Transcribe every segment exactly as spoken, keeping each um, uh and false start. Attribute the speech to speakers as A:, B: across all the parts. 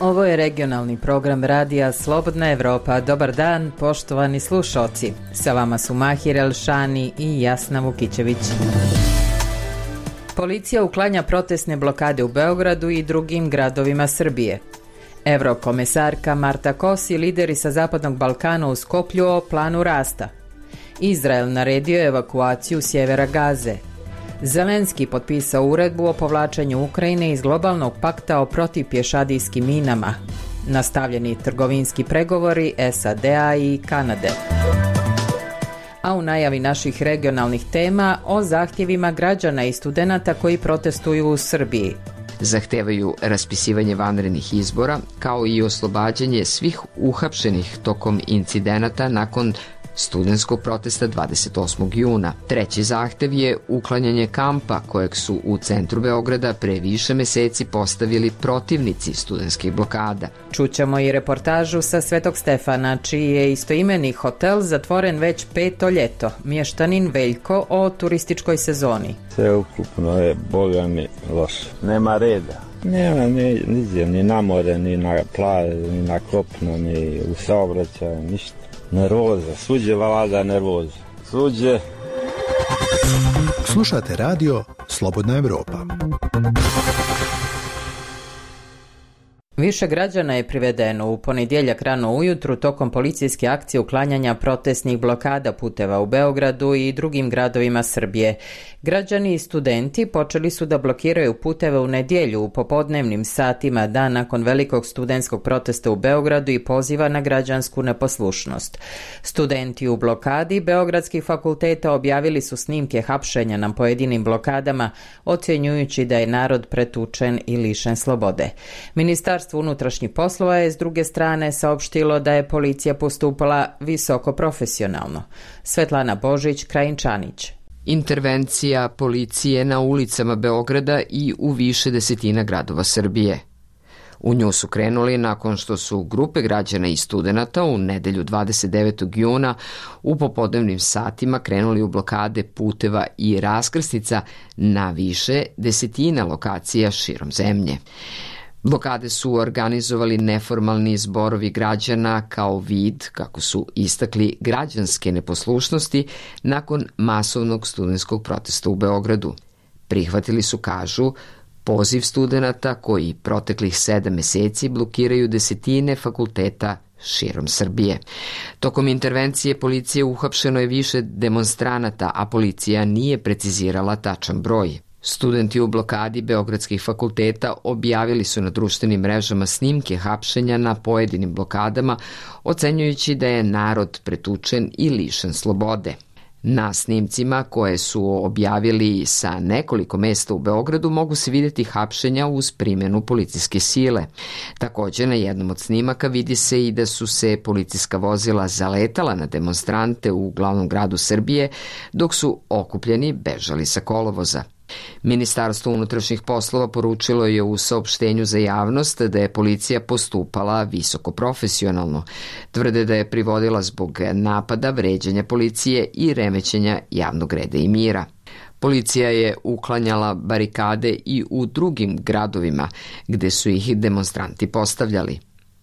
A: Ovo je regionalni program radija Slobodna Evropa. Dobar dan, poštovani slušalci. Sa vama su Mahir Elšani i Jasna Vukićević. Policija uklanja protestne blokade u Beogradu i drugim gradovima Srbije. Evrokomesarka Marta Kos i lideri sa Zapadnog Balkana u Skoplju o planu rasta. Izrael naredio evakuaciju sjevera Gaze. Zelenski potpisao uredbu o povlačenju Ukrajine iz globalnog pakta o protivpješadijskim minama. Nastavljeni trgovinski pregovori S A D-a i Kanade. A u najavi naših regionalnih tema o zahtjevima građana i studenata koji protestuju u Srbiji.
B: Zahtevaju raspisivanje vanrednih izbora, kao i oslobađanje svih uhapšenih tokom incidenata nakon studentskog protesta dvadeset osmog juna. Treći zahtev je uklanjanje kampa kojeg su u centru Beograda pre više meseci postavili protivnici studentskih blokada.
A: Čućemo i reportažu sa Svetog Stefana, čiji je istoimeni hotel zatvoren već peto ljeto. Mještanin Veljko o turističkoj sezoni.
C: Sve ukupno je, boga mi, loše. Nema reda. Nema ni, ni, ni na more, ni na plaži, ni na kopno, ni u saobraćaju, ništa. Nervoza, suđe vlada nervoza. Suđe.
D: Slušate radio Slobodna Evropa.
A: Više građana je privedeno u ponedjeljak rano ujutru tokom policijske akcije uklanjanja protestnih blokada puteva u Beogradu i drugim gradovima Srbije. Građani i studenti počeli su da blokiraju puteve u nedjelju u popodnevnim satima dan nakon velikog studentskog protesta u Beogradu i poziva na građansku neposlušnost. Studenti u blokadi beogradskih fakulteta objavili su snimke hapšenja na pojedinim blokadama, ocjenjujući da je narod pretučen i lišen slobode. Ministarstvo unutrašnjih poslova je s druge strane saopštilo da je policija postupala visoko profesionalno. Svetlana Božić, Krajinčanić.
B: Intervencija policije na ulicama Beograda i u više desetina gradova Srbije. U nju su krenuli nakon što su grupe građana i studenata u nedelju dvadeset devetog juna u popodnevnim satima krenuli u blokade puteva i raskrsnica na više desetina lokacija širom zemlje. Blokade su organizovali neformalni zborovi građana kao vid, kako su istakli, građanske neposlušnosti nakon masovnog studentskog protesta u Beogradu. Prihvatili su, kažu, poziv studenata koji proteklih sedam meseci blokiraju desetine fakulteta širom Srbije. Tokom intervencije policije uhapšeno je više demonstranata, a policija nije precizirala tačan broj. Studenti u blokadi beogradskih fakulteta objavili su na društvenim mrežama snimke hapšenja na pojedinim blokadama, ocenjujući da je narod pretučen i lišen slobode. Na snimcima koje su objavili sa nekoliko mesta u Beogradu mogu se vidjeti hapšenja uz primjenu policijske sile. Također na jednom od snimaka vidi se i da su se policijska vozila zaletala na demonstrante u glavnom gradu Srbije, dok su okupljeni bežali sa kolovoza. Ministarstvo unutrašnjih poslova poručilo je u saopštenju za javnost da je policija postupala visoko profesionalno. Tvrde da je privodila zbog napada, vređanja policije i remećenja javnog reda i mira. Policija je uklanjala barikade i u drugim gradovima gde su ih demonstranti postavljali.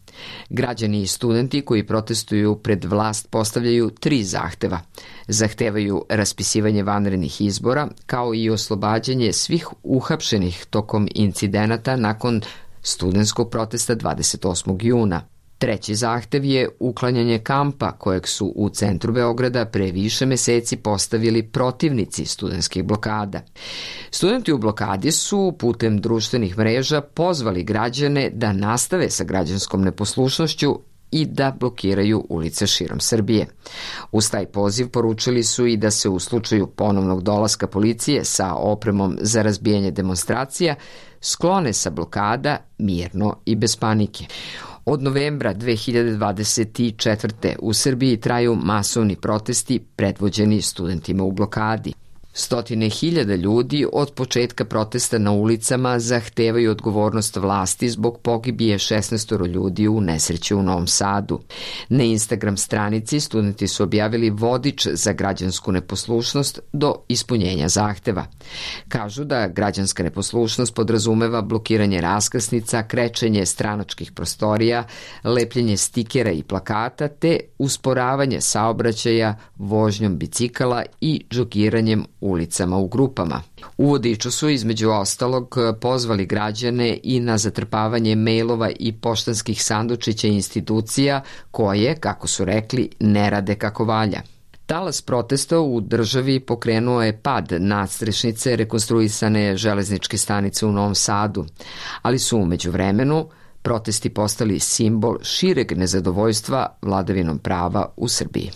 B: Građani i studenti koji protestuju pred vlast postavljaju tri zahteva. Zahtevaju raspisivanje vanrednih izbora, kao i oslobađanje svih uhapšenih tokom incidenata nakon studentskog protesta dvadeset osmog juna. Treći zahtev je uklanjanje kampa kojeg su u centru Beograda pre više meseci postavili protivnici studentskih blokada. Studenti u blokadi su putem društvenih mreža pozvali građane da nastave sa građanskom neposlušnošću i da blokiraju ulice širom Srbije. Uz taj poziv poručili su i da se u slučaju ponovnog dolaska policije sa opremom za razbijanje demonstracija sklone sa blokada mirno i bez panike. Od novembra dve hiljade dvadeset četvrte. u Srbiji traju masovni protesti predvođeni studentima u blokadi. Stotine hiljada ljudi od početka protesta na ulicama zahtevaju odgovornost vlasti zbog pogibije šesnaestoro ljudi u nesreći u Novom Sadu. Na Instagram stranici studenti su objavili vodič za građansku neposlušnost do ispunjenja zahteva. Kažu da građanska neposlušnost podrazumeva blokiranje raskrsnica, krečenje stranačkih prostorija, lepljenje stikera i plakata te usporavanje saobraćaja vožnjom bicikala i džogiranjem ulicama u grupama. U vodiču su između ostalog pozvali građane i na zatrpavanje mejlova i poštanskih sandučića institucija koje, kako su rekli, ne rade kako valja. Talas protesta u državi pokrenuo je pad nadstrešnice rekonstruisane železničke stanice u Novom Sadu, ali su u međuvremenu protesti postali simbol šireg nezadovoljstva vladavinom prava u Srbiji.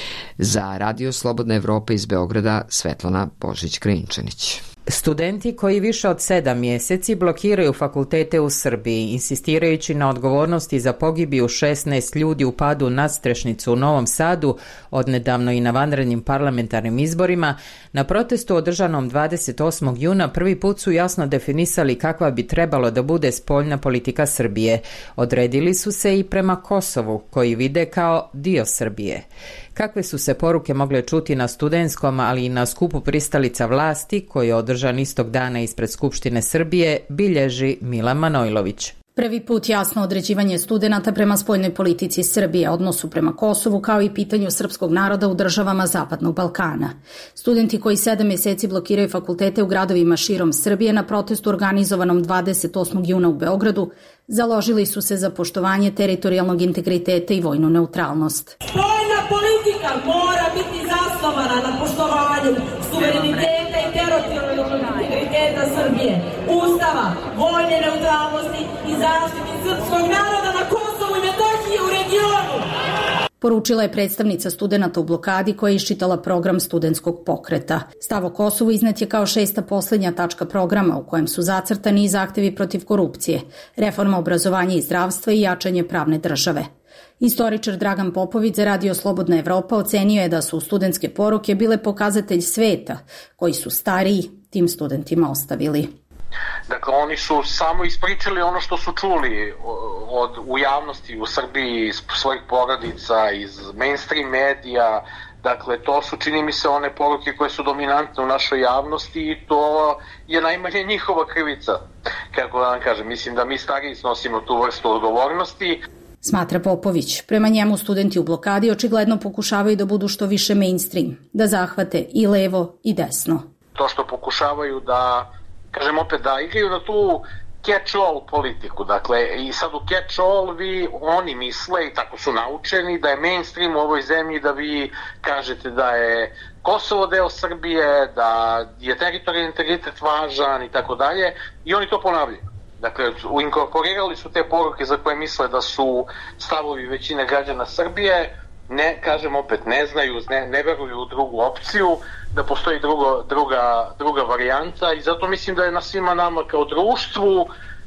B: Za Radio Slobodna Evropa iz Beograda, Svetlana Božić-Krinčanić.
A: Studenti koji više od sedam mjeseci blokiraju fakultete u Srbiji, insistirajući na odgovornosti za pogibiju šesnaest ljudi u padu nadstrešnicu u Novom Sadu, odnedavno i na vanrednim parlamentarnim izborima, na protestu održanom dvadeset osmog juna prvi put su jasno definisali kakva bi trebalo da bude spoljna politika Srbije. Odredili su se i prema Kosovu, koji vide kao dio Srbije. Kakve su se poruke mogle čuti na studentskom, ali i na skupu pristalica vlasti, koji je održan istog dana ispred Skupštine Srbije, bilježi Milan Manojlović.
E: Prvi put jasno određivanje studenata prema spoljnoj politici Srbije, odnosu prema Kosovu, kao i pitanju srpskog naroda u državama Zapadnog Balkana. Studenti koji sedam mjeseci blokiraju fakultete u gradovima širom Srbije na protestu organizovanom dvadeset osmog juna u Beogradu založili su se za poštovanje teritorijalnog integriteta i vojnu neutralnost.
F: Spoljna politika mora biti zasnovana na poštovanju suvereniteta i teritorijalnog integriteta Srbije, Ustava, vojne neutralnosti i zaštiti srpskog naroda na Kosovu i Metohiji u regionu.
E: Poručila je predstavnica studenata u blokadi koja je iščitala program studentskog pokreta. Stav o Kosovu iznet je kao šesta poslednja tačka programa u kojem su zacrtani i zahtevi protiv korupcije, reforma obrazovanja i zdravstva i jačanje pravne države. Istoričar Dragan Popović za Radio Slobodna Evropa ocenio je da su studentske poruke bile pokazatelj sveta koji su stariji tim studentima ostavili.
G: Dakle, oni su samo ispričali ono što su čuli od, u javnosti u Srbiji, iz svojih porodica, iz mainstream medija. Dakle, to su, čini mi se, one poruke koje su dominantne u našoj javnosti i to je najmanje njihova krivica. Kako da vam kažem, mislim da mi stariji snosimo tu vrstu odgovornosti.
E: Smatra Popović. Prema njemu studenti u blokadi očigledno pokušavaju da budu što više mainstream, da zahvate i levo i desno.
G: To što pokušavaju da, kažem opet, da igraju na tu catch-all politiku. Dakle, i sad u catch-all vi, oni misle i tako su naučeni da je mainstream u ovoj zemlji da vi kažete da je Kosovo deo Srbije, da je teritorijalni integritet važan i tako dalje i oni to ponavljaju. Dakle, inkorporirali su te poruke za koje misle da su stavovi većine građana Srbije, ne, kažem opet, ne znaju, ne, ne veruju u drugu opciju, da postoji drugo, druga, druga varijanta i zato mislim da je na svima nama kao društvu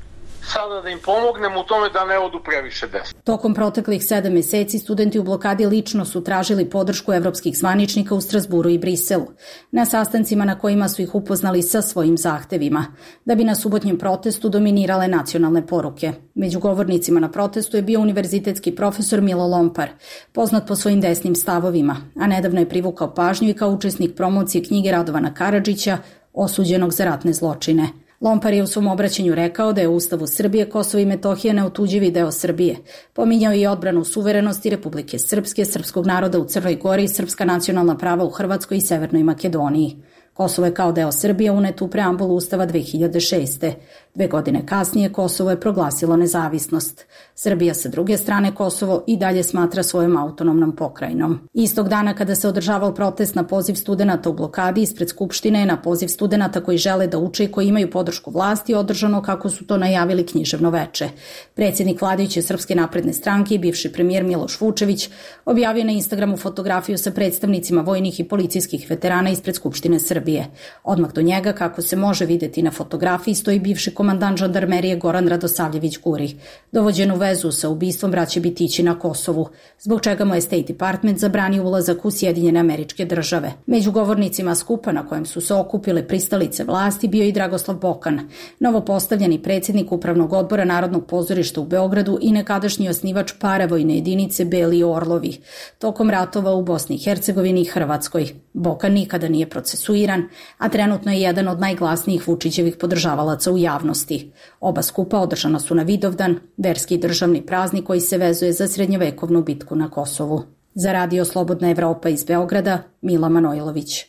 G: sada da im pomognemo u tome da ne odu previše desno.
E: Tokom proteklih sedam meseci studenti u blokadi lično su tražili podršku evropskih zvaničnika u Strazburu i Briselu, na sastancima na kojima su ih upoznali sa svojim zahtevima, da bi na subotnjem protestu dominirale nacionalne poruke. Među govornicima na protestu je bio univerzitetski profesor Milo Lompar, poznat po svojim desnim stavovima, a nedavno je privukao pažnju i kao učesnik promocije knjige Radovana Karadžića, osuđenog za ratne zločine. Lompar je u svom obraćanju rekao da je u Ustavu Srbije Kosovo i Metohija neotuđivi deo Srbije. Pominjao i odbranu suverenosti Republike Srpske, srpskog naroda u Crnoj Gori i srpska nacionalna prava u Hrvatskoj i Severnoj Makedoniji. Kosovo je kao deo Srbije unet u preambulu Ustava dve hiljade šeste. Dve godine kasnije Kosovo je proglasilo nezavisnost. Srbija sa druge strane Kosovo i dalje smatra svojom autonomnom pokrajinom. Istog dana kada se održavao protest na poziv studenata u blokadi ispred Skupštine, na poziv studenata koji žele da uče i koji imaju podršku vlasti, održano kako su to najavili književno veče. Predsjednik vladajuće Srpske napredne stranke i bivši premijer Miloš Vučević objavio na Instagramu fotografiju sa predstavnicima vojnih i policijskih veterana ispred Skupštine Srbije. Srbije. Odmah do njega, kako se može videti na fotografiji, stoji bivši komandant žandarmerije Goran Radosavljević Guri, dovođen u vezu sa ubistvom braće Bitići na Kosovu, zbog čega mu je State Department zabranio ulazak u Sjedinjene Američke Države. Među govornicima skupa na kojem su se okupile pristalice vlasti bio i Dragoslav Bokan, novopostavljeni predsjednik Upravnog odbora Narodnog pozorišta u Beogradu i nekadašnji osnivač paravojne jedinice Beli Orlovi, tokom ratova u Bosni i Hercegovini i Hrvatskoj. Bokan nikada nije procesuiran, a trenutno je jedan od najglasnijih Vučićevih podržavalaca u javnosti. Oba skupa održana su na Vidovdan, verski državni praznik koji se vezuje za srednjovekovnu bitku na Kosovu. Za Radio Slobodna Evropa iz Beograda, Mila Manojlović.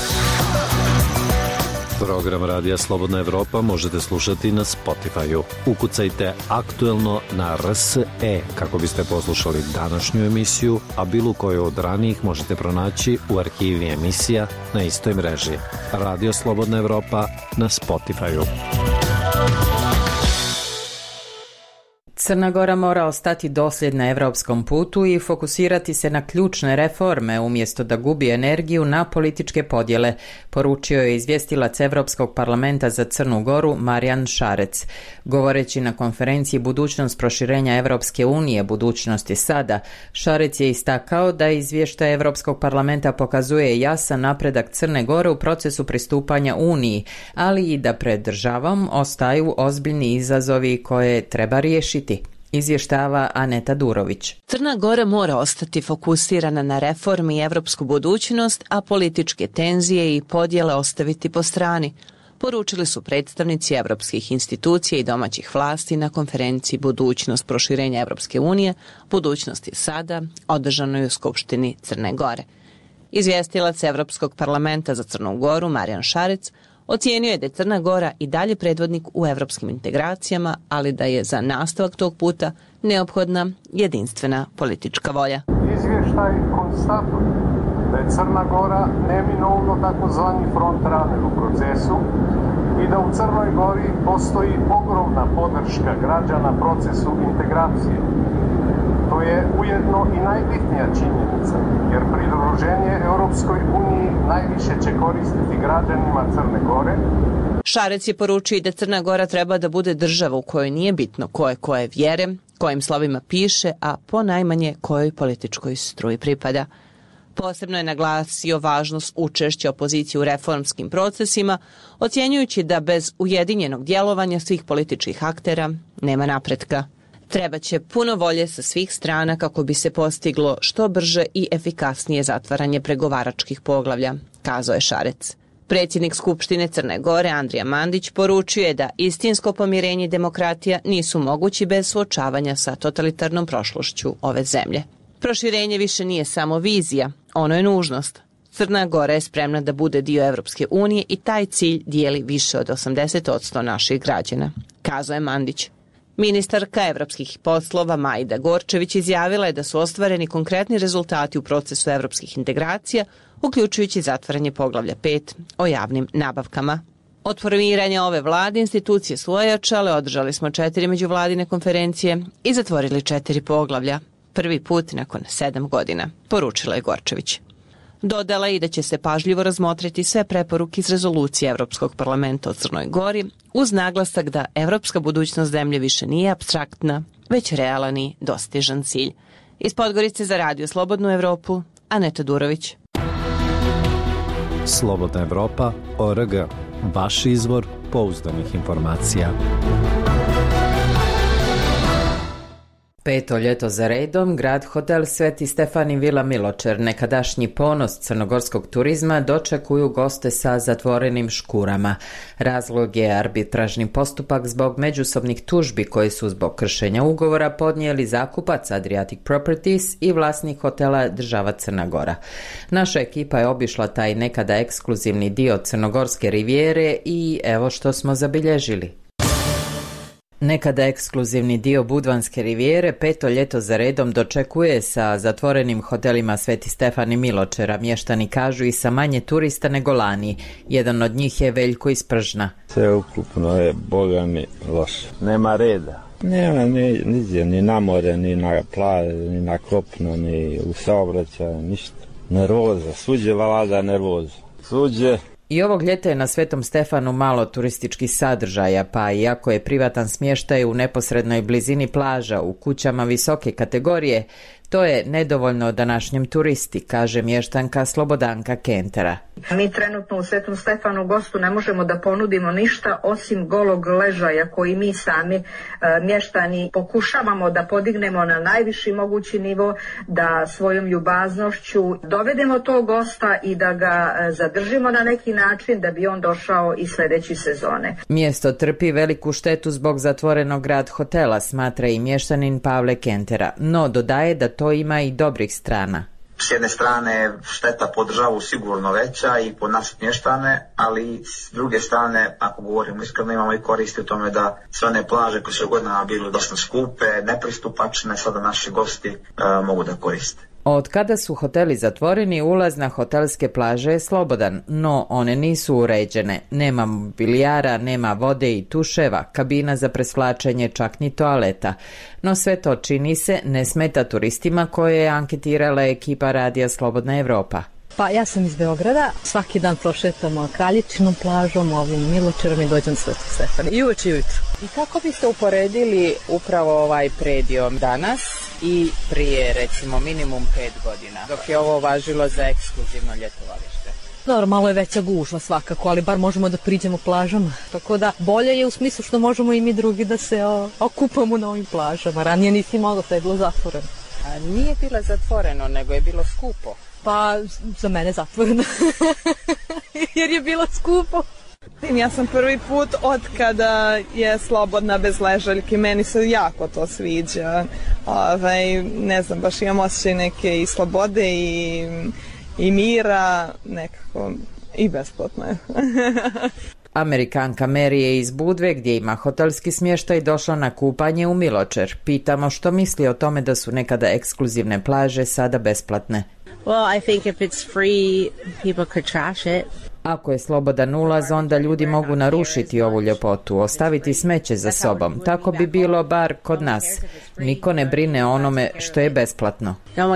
H: Program Radija Slobodna Evropa možete slušati na Spotify-u. Ukucajte aktuelno na R S E kako biste poslušali današnju emisiju, a bilo koju od ranijih možete pronaći u arhivi emisija na istoj mreži. Radio Slobodna Evropa na Spotify-u.
A: Crna Gora mora ostati dosljedna evropskom putu i fokusirati se na ključne reforme umjesto da gubi energiju na političke podjele, poručio je izvjestilac Evropskog parlamenta za Crnu Goru Marijan Šarec. Govoreći na konferenciji Budućnost proširenja Evropske unije, budućnost je sada, Šarec je istakao da izvještaj Evropskog parlamenta pokazuje jasan napredak Crne Gore u procesu pristupanja Uniji, ali i da pred državom ostaju ozbiljni izazovi koje treba riješiti. Izvještava Aneta Durović.
I: Crna Gora mora ostati fokusirana na reformi i evropsku budućnost, a političke tenzije i podjele ostaviti po strani, poručili su predstavnici evropskih institucija i domaćih vlasti na konferenciji Budućnost proširenja Evropske unije, budućnost je sada, održanoj u Skupštini Crne Gore. Izvjestilac Evropskog parlamenta za Crnu Goru Marijan Šarec ocijenio je da je Crna Gora i dalje predvodnik u evropskim integracijama, ali da je za nastavak tog puta neophodna jedinstvena politička volja.
J: Izvještaj konstatuje da je Crna Gora neminovno takozvani front runner u procesu i da u Crnoj Gori postoji ogromna podrška građana procesu integracije. To je ujedno i najbitnija činjenica, jer pridruženje Europskoj uniji najviše će koristiti građanima Crne Gore.
I: Šarec je poručio da Crna Gora treba da bude država u kojoj nije bitno koje koje vjere, kojim slovima piše, a ponajmanje kojoj političkoj struji pripada. Posebno je naglasio važnost učešća opozicije u reformskim procesima, ocjenjujući da bez ujedinjenog djelovanja svih političkih aktera nema napretka. Treba će puno volje sa svih strana kako bi se postiglo što brže i efikasnije zatvaranje pregovaračkih poglavlja, kazao je Šarec. Predsjednik Skupštine Crne Gore Andrija Mandić poručio je da istinsko pomirenje i demokratija nisu mogući bez suočavanja sa totalitarnom prošlošću ove zemlje. Proširenje više nije samo vizija, ono je nužnost. Crna Gora je spremna da bude dio Evropske unije i taj cilj dijeli više od osamdeset posto naših građana, kazao je Mandić. Ministarka evropskih poslova Majda Gorčević izjavila je da su ostvareni konkretni rezultati u procesu evropskih integracija, uključujući zatvaranje poglavlja pet o javnim nabavkama. Od formiranja ove vlade institucije su ojačale, održali smo četiri međuvladine konferencije i zatvorili četiri poglavlja, prvi put nakon sedam godina, poručila je Gorčević. Dodala i da će se pažljivo razmotriti sve preporuke iz rezolucije Evropskog parlamenta o Crnoj Gori, uz naglasak da evropska budućnost zemlje više nije apstraktna, već realan i dostižan cilj. Iz Podgorice za Radio Slobodnu Evropu, Aneta Durović.
H: Slobodna Evropa, O R G, vaš izvor pouzdanih informacija.
A: Peto ljeto za redom, grad hotel Sveti Stefan i Vila Miločer, nekadašnji ponos crnogorskog turizma, dočekuju goste sa zatvorenim škurama. Razlog je arbitražni postupak zbog međusobnih tužbi koji su zbog kršenja ugovora podnijeli zakupac Adriatic Properties i vlasnik hotela država Crna Gora. Naša ekipa je obišla taj nekada ekskluzivni dio crnogorske rivijere i evo što smo zabilježili. Nekada ekskluzivni dio Budvanske rivijere peto ljeto za redom dočekuje sa zatvorenim hotelima Sveti Stefan i Miločera. Mještani kažu i sa manje turista nego lani. Jedan od njih je Veljko iz Pržna.
C: Sve ukupno je, boga mi, loše. Nema reda. Nema ni, ni, ni na more, ni na plaži, ni na kopno, ni u saobraćaju, ništa. Nervoza, suđe vlada nervoza. Suđe.
A: I ovog ljeta je na Svetom Stefanu malo turističkih sadržaja, pa iako je privatan smještaj u neposrednoj blizini plaža u kućama visoke kategorije, to je nedovoljno današnjem turisti, kaže mještanka Slobodanka Kentera.
K: Mi trenutno u Svetom Stefanu gostu ne možemo da ponudimo ništa osim golog ležaja koji mi sami e, mještani pokušavamo da podignemo na najviši mogući nivo, da svojom ljubaznošću dovedemo tog gosta i da ga e, zadržimo na neki način da bi on došao i sljedeće sezone.
A: Mjesto trpi veliku štetu zbog zatvorenog grad hotela, smatra i mještanin Pavle Kentera, no dodaje da to ima i dobrih strana.
L: S jedne strane šteta po državu sigurno veća i po nas mještane, ali s druge strane, ako govorimo iskreno, imamo i koristi u tome da sve one plaže koje su godinama bile dosta skupe, nepristupačne, sada naši gosti uh, mogu da koriste.
A: Od kada su hoteli zatvoreni, ulaz na hotelske plaže je slobodan, no one nisu uređene. Nema mobilijara, nema vode i tuševa, kabina za presvlačenje, čak ni toaleta. No sve to, čini se, ne smeta turistima koje je anketirala ekipa radija Slobodna Evropa.
M: Pa ja sam iz Beograda, svaki dan prošetamo Kralječinom plažom, ovim Miločerom i dođem Svetu Stefanu. I uveč i ujutru.
N: I kako biste uporedili upravo ovaj predio danas i prije recimo minimum pet godina, dok je ovo važilo za ekskluzivno ljetovalište?
M: Dobro, malo je veća gužva svakako, ali bar možemo da priđemo plažama. Tako da bolje je u smislu što možemo i mi drugi da se o, okupamo na ovim plažama. Ranije nisi moglo, sve je bilo zatvoreno.
N: A nije bilo zatvoreno, nego je bilo skupo.
M: Pa za mene zatvoreno, jer je bilo skupo.
O: Ja sam prvi put od kada je slobodna bez ležaljke, meni se jako to sviđa. Ovaj, ne znam, baš imam osjećaj neke i slobode i, i mira, nekako i besplatno je.
A: Amerikanka Mary je iz Budve, gdje ima hotelski smještaj, došla na kupanje u Miločer. Pitamo što misli o tome da su nekada ekskluzivne plaže sada besplatne.
P: Well, I think if it's free, people could trash it.
A: Ako je slobodan ulaz, onda ljudi mogu narušiti ovu ljepotu, ostaviti smeće za sobom. Tako bi bilo bar kod nas. Niko ne brine o onome što je besplatno.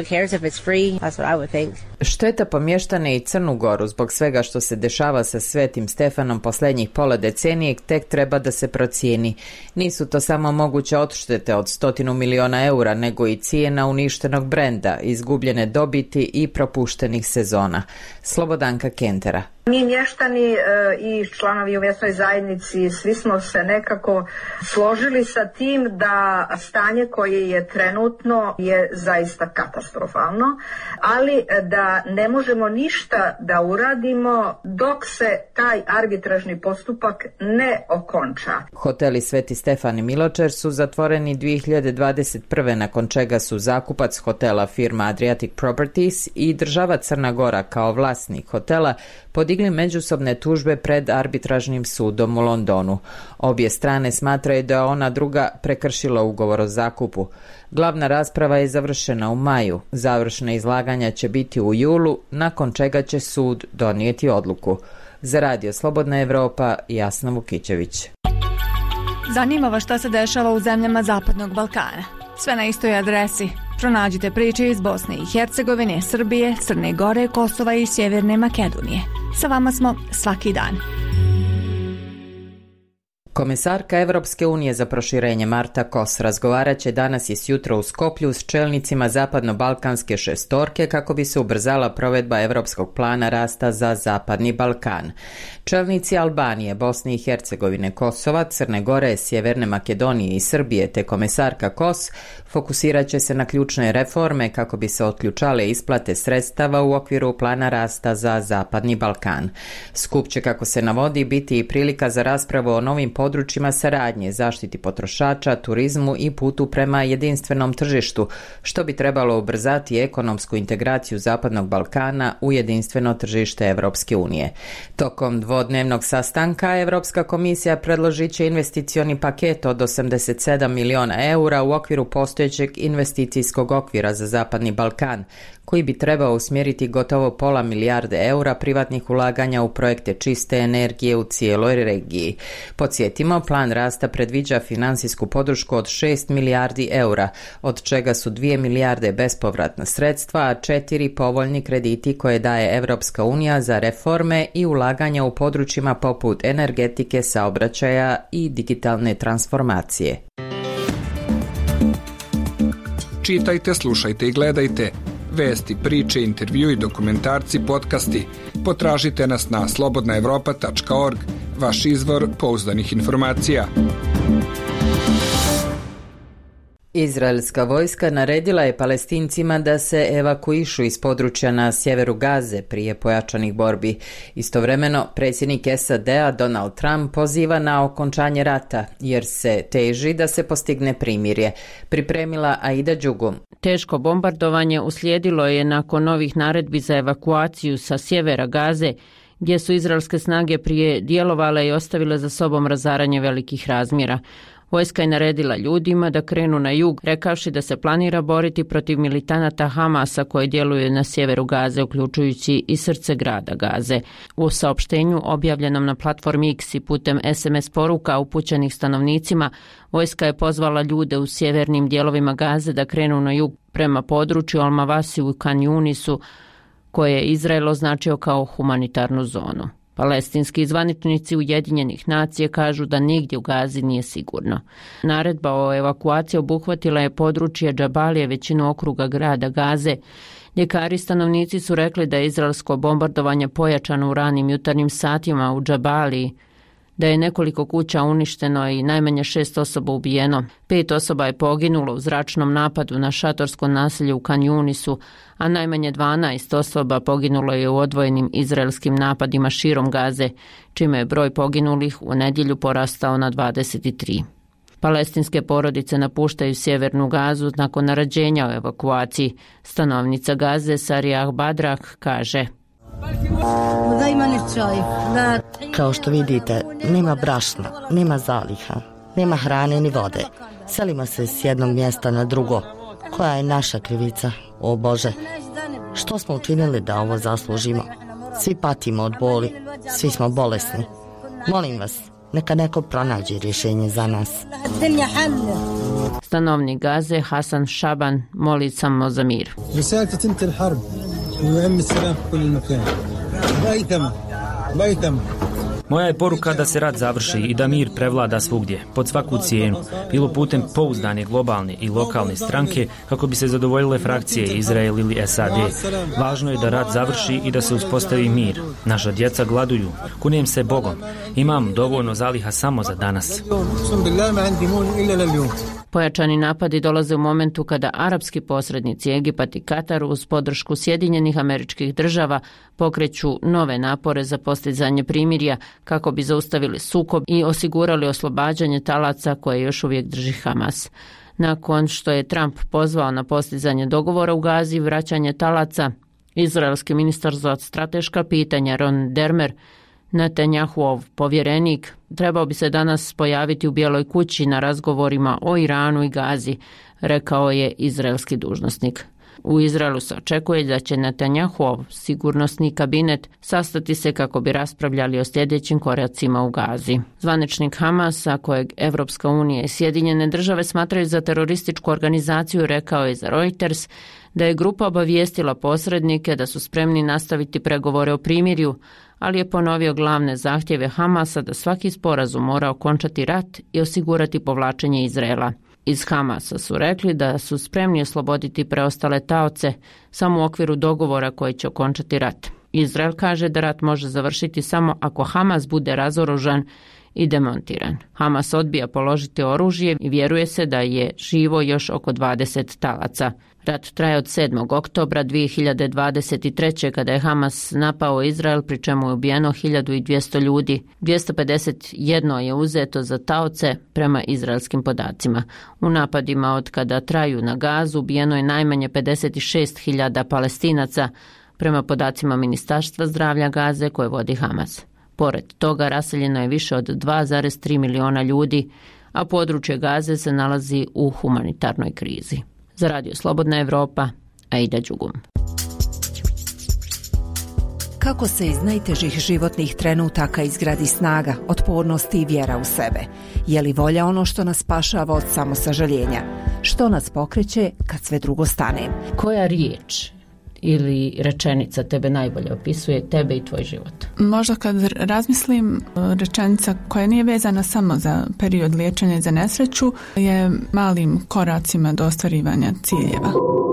A: Šteta po mještane i Crnu Goru zbog svega što se dešava sa Svetim Stefanom posljednjih pola decenije tek treba da se procijeni. Nisu to samo moguće odštete od stotinu miliona eura, nego i cijena uništenog brenda, izgubljene dobiti i propuštenih sezona. Slobodanka Kentera.
K: Mi mještani e, i članovi u mjesnoj zajednici svi smo se nekako složili sa tim da stanje koje je trenutno je zaista katastrofalno, ali da ne možemo ništa da uradimo dok se taj arbitražni postupak ne okonča.
A: Hoteli Sveti Stefan i Miločer su zatvoreni dvije hiljade dvadeset prve. nakon čega su zakupac hotela firma Adriatic Properties i država Crna Gora kao vlasnik hotela podigli međusobne tužbe pred arbitražnim sudom u Londonu. Obje strane smatraju da je ona druga prekršila ugovor o zakupu. Glavna rasprava je završena u maju. Završna izlaganja će biti u julu, nakon čega će sud donijeti odluku. Za Radio Slobodna Evropa, Jasna Vukićević.
Q: Zanima vas šta se dešava u zemljama Zapadnog Balkana. Sve na istoj adresi. Pronađite priče iz Bosne i Hercegovine, Srbije, Crne Gore, Kosova i Sjeverne Makedonije. Sa vama smo svaki dan.
A: Komesarka Evropske unije za proširenje Marta Kos razgovarat će danas i sjutra u Skoplju s čelnicima zapadno-balkanske šestorke kako bi se ubrzala provedba Evropskog plana rasta za Zapadni Balkan. Čelnici Albanije, Bosne i Hercegovine, Kosova, Crne Gore, Sjeverne Makedonije i Srbije te komesarka Kos fokusirat će se na ključne reforme kako bi se otključale isplate sredstava u okviru plana rasta za Zapadni Balkan. Skup će, kako se navodi, biti i prilika za raspravu o novim područjima saradnje, zaštiti potrošača, turizmu i putu prema jedinstvenom tržištu, što bi trebalo ubrzati ekonomsku integraciju Zapadnog Balkana u jedinstveno tržište Evropske unije. Tokom dvodnevnog sastanka Evropska komisija predložit će investicioni paket od osamdeset sedam miliona eura u okviru postojećeg investicijskog okvira za Zapadni Balkan, koji bi trebao usmjeriti gotovo pola milijarde eura privatnih ulaganja u projekte čiste energije u cijeloj regiji. Podsjetimo podsjetimo, plan rasta predviđa finansijsku podršku od šest milijardi eura, od čega su dvije milijarde bespovratna sredstva, a četiri povoljni krediti koje daje Evropska unija za reforme i ulaganja u područjima poput energetike, saobraćaja i digitalne transformacije.
R: Čitajte, slušajte i gledajte. Vesti, priče, intervjui, dokumentarci, podcasti. Potražite nas na slobodna evropa tačka org, vaš izvor pouzdanih informacija.
A: Izraelska vojska naredila je Palestincima da se evakuišu iz područja na sjeveru Gaze prije pojačanih borbi. Istovremeno, predsjednik S A D-a Donald Trump poziva na okončanje rata, jer se teži da se postigne primirje. Pripremila Aida Đugum.
S: Teško bombardovanje uslijedilo je nakon novih naredbi za evakuaciju sa sjevera Gaze, gdje su izraelske snage prije djelovale i ostavile za sobom razaranje velikih razmjera. Vojska je naredila ljudima da krenu na jug, rekavši da se planira boriti protiv militanata Hamasa koji djeluju na sjeveru Gaze, uključujući i srce grada Gaze. U saopštenju objavljenom na platformi X i putem S M S poruka upućenih stanovnicima, vojska je pozvala ljude u sjevernim dijelovima Gaze da krenu na jug prema području Al-Mawasi u Kan Yunisu, koje je Izrael označio kao humanitarnu zonu. Palestinski zvaničnici Ujedinjenih nacija kažu da nigdje u Gazi nije sigurno. Naredba o evakuaciji obuhvatila je područje Džabalije, većinu okruga grada Gaze. Ljekari stanovnici su rekli da je izraelsko bombardovanje pojačano u ranim jutarnjim satima u Džabaliji, da je nekoliko kuća uništeno i najmanje šest osoba ubijeno. Pet osoba je poginulo u zračnom napadu na šatorsko naselje u Kan Yunisu, a najmanje dvanaest osoba poginulo je u odvojenim izraelskim napadima širom Gaze, čime je broj poginulih u nedjelju porastao na dvadeset tri. Palestinske porodice napuštaju sjevernu Gazu nakon naređenja o evakuaciji. Stanovnica Gaze Sariyah Badrah kaže:
T: Kao što vidite, nema brašna, nema zaliha, nema hrane ni vode. Selimo se s jednog mjesta na drugo. Koja je naša krivica, o Bože? Što smo učinili da ovo zaslužimo? Svi patimo od boli, svi smo bolesni. Molim vas, neka neko pronađe rješenje za nas.
S: Stanovnik Gaze Hasan Šaban moli samo za mir.
U: Moja je poruka da se rat završi i da mir prevlada svugdje, pod svaku cijenu, bilo putem pouzdane globalne i lokalne stranke kako bi se zadovoljile frakcije Izrael ili S A D. Važno je da rat završi i da se uspostavi mir. Naša djeca gladuju, kunem se Bogom. Imam dovoljno zaliha samo za danas.
S: Pojačani napadi dolaze u momentu kada arapski posrednici Egipat i Katar uz podršku Sjedinjenih Američkih Država pokreću nove napore za postizanje primirja kako bi zaustavili sukob i osigurali oslobađanje talaca koje još uvijek drži Hamas. Nakon što je Trump pozvao na postizanje dogovora u Gazi i vraćanje talaca, izraelski ministar za strateška pitanja Ron Dermer, Netanjahuov povjerenik, trebao bi se danas pojaviti u Bijeloj kući na razgovorima o Iranu i Gazi, rekao je izraelski dužnosnik. U Izraelu se očekuje da će Netanjahuov sigurnosni kabinet sastati se kako bi raspravljali o sljedećim koracima u Gazi. Zvaničnik Hamasa, kojeg Evropska unija i Sjedinjene države smatraju za terorističku organizaciju, rekao je za Reuters da je grupa obavijestila posrednike da su spremni nastaviti pregovore o primirju, ali je ponovio glavne zahtjeve Hamasa da svaki sporazum mora okončati rat i osigurati povlačenje Izraela. Iz Hamasa su rekli da su spremni osloboditi preostale taoce samo u okviru dogovora koji će okončati rat. Izrael kaže da rat može završiti samo ako Hamas bude razoružan i demontiran. Hamas odbija položiti oružje i vjeruje se da je živo još oko dvadeset talaca. Rat traje od sedmog oktobra dvije hiljade dvadeset treće kada je Hamas napao Izrael, pri čemu je ubijeno hiljadu dvjesto ljudi. dvjesto pedeset jedan je uzeto za taoce prema izraelskim podacima. U napadima od kada traju na Gazu ubijeno je najmanje pedeset šest hiljada Palestinaca prema podacima Ministarstva zdravlja Gaze koje vodi Hamas. Pored toga raseljeno je više od dva zarez tri miliona ljudi, a područje Gaze se nalazi u humanitarnoj krizi. Za Radio Slobodna Evropa, Aida Đugum.
D: Kako se iz najtežih životnih trenutaka izgradi snaga, otpornost i vjera u sebe? Je li volja ono što nas spašava od samosažaljenja? Što nas pokreće kad sve drugo stane?
S: Koja riječ ili rečenica tebe najbolje opisuje tebe i tvoj život?
V: Možda kad razmislim, rečenica koja nije vezana samo za period liječenja za nesreću je malim koracima do ostvarivanja ciljeva.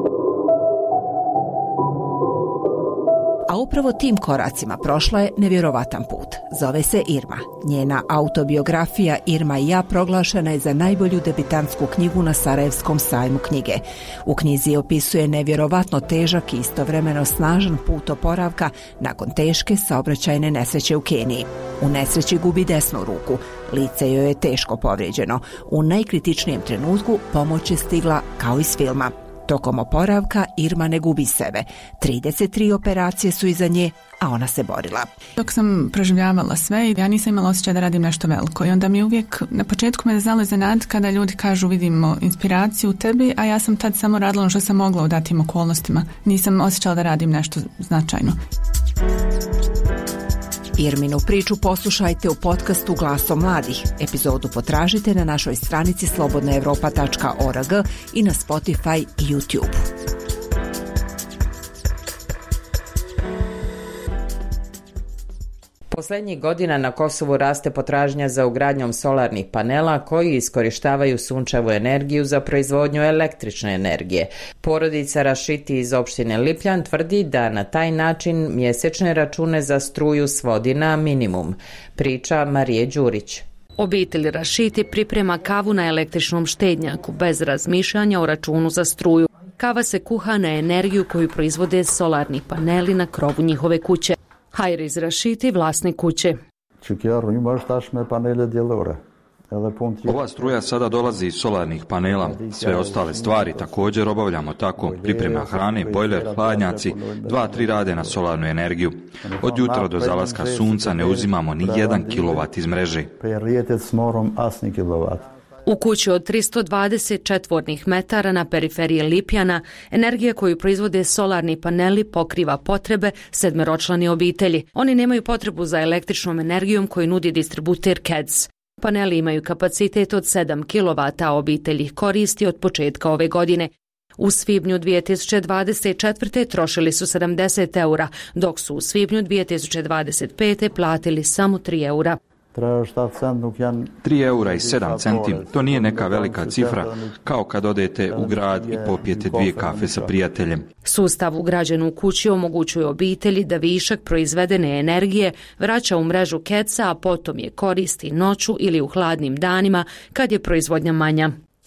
D: A upravo tim koracima prošla je nevjerovatan put. Zove se Irma. Njena autobiografija Irma i ja proglašena je za najbolju debitantsku knjigu na Sarajevskom sajmu knjige. U knjizi opisuje nevjerovatno težak i istovremeno snažan put oporavka nakon teške saobraćajne nesreće u Keniji. U nesreći gubi desnu ruku. Lice joj je teško povrijeđeno. U najkritičnijem trenutku pomoć je stigla kao iz filma. Tokom oporavka Irma ne gubi sebe. trideset tri operacije su iza nje, a ona se borila.
V: Dok sam proživljavala sve, ja nisam imala osjećaj da radim nešto veliko. I onda mi uvijek, na početku me znalo iznenaditi kada ljudi kažu vidimo inspiraciju u tebi, a ja sam tad samo radila ono što sam mogla u datim okolnostima. Nisam osjećala da radim nešto značajno.
D: Irminu priču poslušajte u podcastu Glasom mladih. Epizodu potražite na našoj stranici slobodna evropa tačka org i na Spotify i YouTube.
A: Poslednjih godina na Kosovu raste potražnja za ugradnjom solarnih panela koji iskorištavaju sunčevu energiju za proizvodnju električne energije. Porodica Rašiti iz opštine Lipljan tvrdi da na taj način mjesečne račune za struju svodi na minimum. Priča Marije Đurić.
W: Obitelj Rašiti priprema kavu na električnom štednjaku bez razmišljanja o računu za struju. Kava se kuha na energiju koju proizvode solarni paneli na krovu njihove kuće. Hajriz Rašiti, vlasnik kuće.
X: Ova struja sada dolazi iz solarnih panela. Sve ostale stvari također obavljamo tako. Priprema hrane, bojler, hladnjaci, dva, tri rade na solarnu energiju. Od jutra do zalaska sunca ne uzimamo ni jedan kilovat iz mreže.
W: U kući od tristo dvadeset četvornih metara na periferiji Lipjana, energija koju proizvode solarni paneli pokriva potrebe sedmeročlane obitelji. Oni nemaju potrebu za električnom energijom koju nudi distributer K E D S. Paneli imaju kapacitet od sedam kilovata, a obitelj ih koristi od početka ove godine. U svibnju dvije tisuće dvadeset četvrte. trošili su sedamdeset eura, dok su u svibnju dvije tisuće dvadeset pete. platili samo tri eura.
X: tri eura i sedam centi, to nije neka velika cifra, kao kad odete u grad i popijete dvije kafe sa prijateljem.
W: Sustav ugrađen u kući omogućuje obitelji da višak proizvedene energije vraća u mrežu K E D S-a, a potom je koristi noću ili u hladnim danima kad je proizvodnja manja.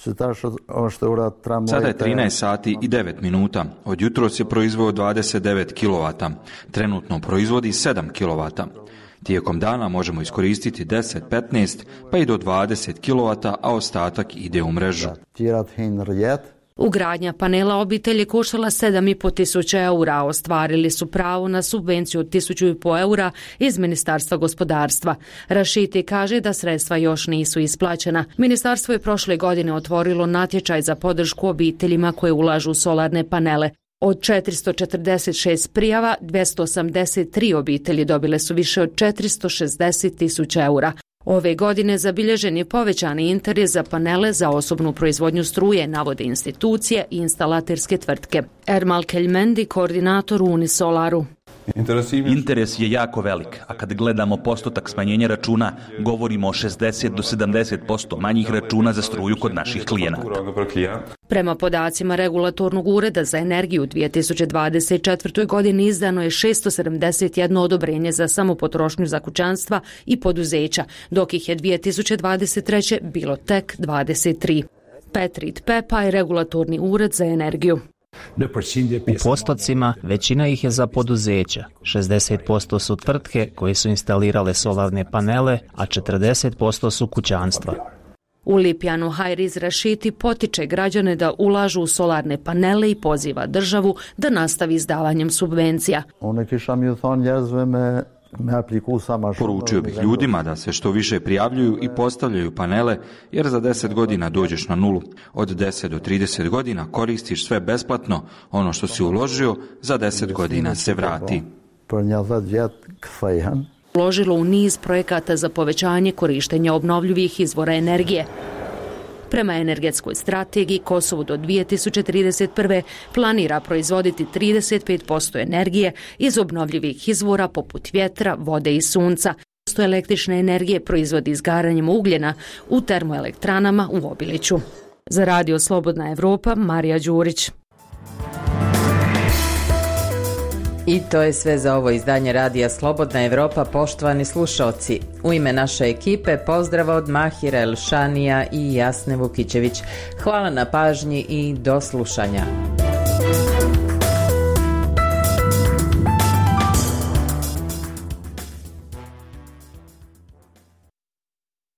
X: Sada je trinaest sati i devet minuta. Od jutros je proizveo dvadeset devet kilovata. Trenutno proizvodi sedam kilovata. Tijekom dana možemo iskoristiti deset, petnaest pa i do dvadeset kilovata, a ostatak ide u mrežu.
W: Ugradnja panela obitelji koštala sedam i po tisuća eura, a ostvarili su pravo na subvenciju od tisuću i po eura iz Ministarstva gospodarstva. Rašiti kaže da sredstva još nisu isplaćena. Ministarstvo je prošle godine otvorilo natječaj za podršku obiteljima koje ulažu u solarne panele. Od četiristo četrdeset šest prijava, dvjesto osamdeset tri obitelji dobile su više od četiristo šezdeset tisuća eura. Ove godine zabilježen je povećani interes za panele za osobnu proizvodnju struje, navode institucije i instalaterske tvrtke. Ermal Keljmendi, koordinator u Unisolaru.
Y: Interes je jako velik, a kad gledamo postotak smanjenja računa, govorimo o šezdeset do sedamdeset posto manjih računa za struju kod naših klijenata.
W: Prema podacima Regulatornog ureda za energiju u dvije tisuće dvadeset četvrtoj. godini izdano je šesto sedamdeset jedno odobrenje za samopotrošnju za kućanstva i poduzeća, dok ih je dvije tisuće dvadeset treće. bilo tek dvadeset tri. Petrit Pepa je Regulatorni ured za energiju.
Z: U postocima većina ih je za poduzeća, šezdeset posto su tvrtke koje su instalirale solarne panele, a četrdeset posto su kućanstva.
W: U Lipjanu Hajriz Rašiti potiče građane da ulažu u solarne panele i poziva državu da nastavi izdavanjem subvencija.
X: Poručio bih ljudima da se što više prijavljuju i postavljaju panele, jer za deset godina dođeš na nulu. Od deset do trideset godina koristiš sve besplatno, ono što si uložio za deset godina se vrati.
W: uložilo u niz projekata za povećanje korištenja obnovljivih izvora energije. Prema energetskoj strategiji, Kosovo do dvije tisuće trideset prve. planira proizvoditi trideset pet posto energije iz obnovljivih izvora poput vjetra, vode i sunca. Posto električne energije proizvodi izgaranjem ugljena u termoelektranama u Obiliću. Za Radio Slobodna Evropa, Marija Đurić.
A: I to je sve za ovo izdanje Radija Slobodna Evropa, poštovani slušalci. U ime naše ekipe pozdrav od Mahira Elšanija i Jasne Vukićević. Hvala na pažnji i do slušanja.